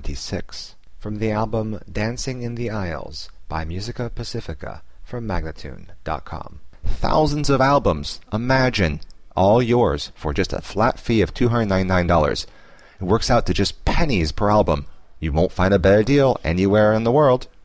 26, from the album Dancing in the Aisles by Musica Pacifica from Magnatune.com. Thousands of albums, imagine, all yours for just a flat fee of $299. It works out to just pennies per album. You won't find a better deal anywhere in the world.